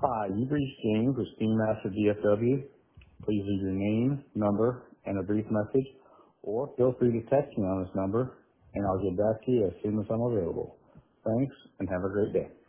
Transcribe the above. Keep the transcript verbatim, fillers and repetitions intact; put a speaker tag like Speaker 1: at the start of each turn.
Speaker 1: Hi, you've reached James with Steam Master D F W. Please leave your name, number, and a brief message, or feel free to text me on this number, and I'll get back to you as soon as I'm available. Thanks, and have a great day.